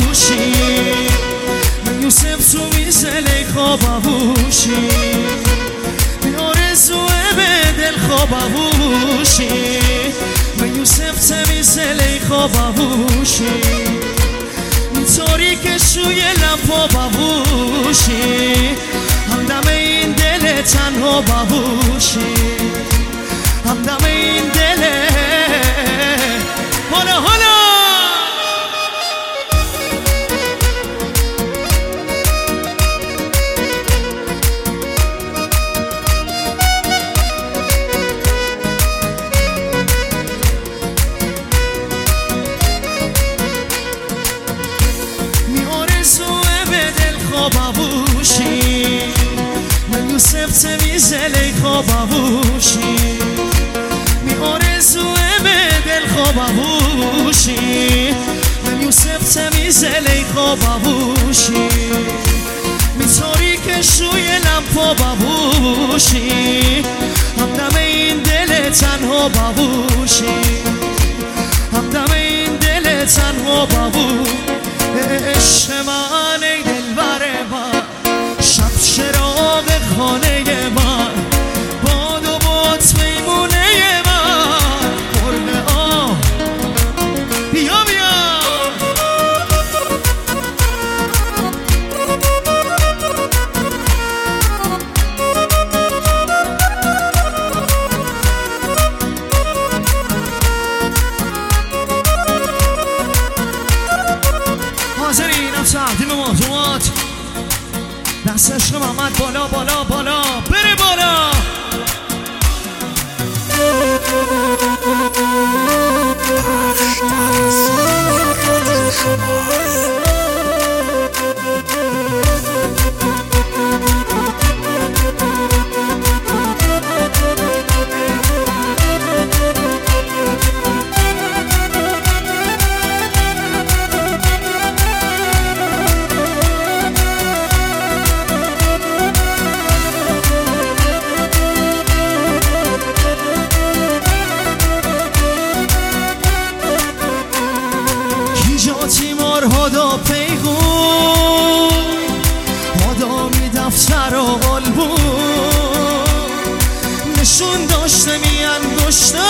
بوشی من یوسف تو میزلی خواب بوشی آرزوه به دل خواب بوشی من یوسف تمیزلی خواب بوشی میطوری که شوی لپا بوشی همدم این دل تنها بوشی همدم این دل حالا بوشی من یوسف تمیزلی خواب بوشی می آرزوه به دل خواب بوشی من یوسف تمیزلی خواب بوشی میطوری که شوی لپا بوشی همدم این دل تنها بوشی همدم این دل تنها بوشی عشق من ای دلبر من شب چراغ خانه من باد و باد میمونه من قرب آه بیا حاضرین هم تقدیم موضوعات دست عشق محمد بالا بالا بالا بره بالا هدا پیغون هدا می دفتر و البون نشون داشته می انگشته